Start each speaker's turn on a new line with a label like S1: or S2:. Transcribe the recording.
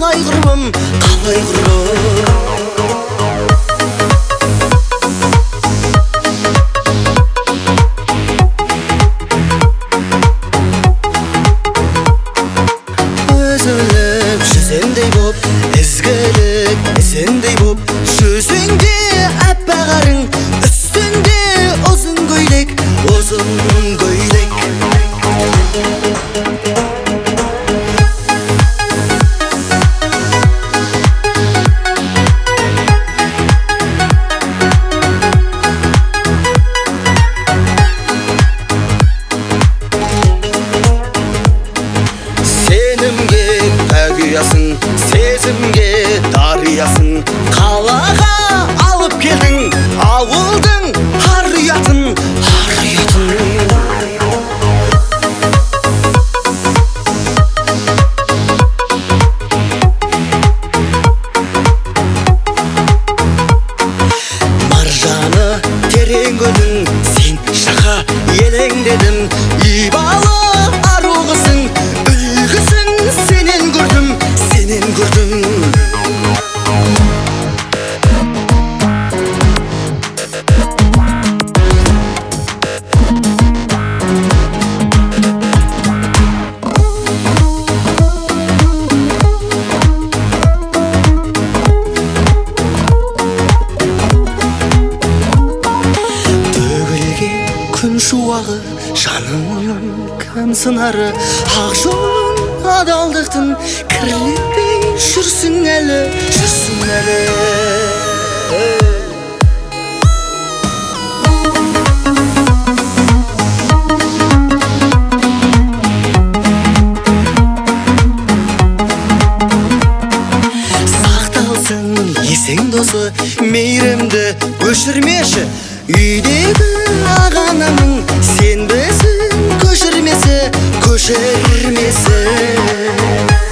S1: қалай құрбым, қалай құрбым. Өзіліп жүзендей боп, ізгілік ізіндей боп, жүзіңде әппағарың, үстінде ұзын көйлек, ұзын көйлек. Сезімге дариясың, қалаға алып келдің ауылдың ар ұятын, ар ұятын. Маржаны терең көлдің, сен шақа елеңдедің, ибалы ару қызың, үлгісін сенен көрдім, сенен көрдім. Төгілген күн шуағы, жаның кәм сынары, ақ жолын адалдықтың кірлетпей жүрсің әлі, жүрсің әлі. Сақталсын есің досы, мейірімді өшірмеші, үйдегі ағанамың, сен бізің көшірмесі, көшірмесі.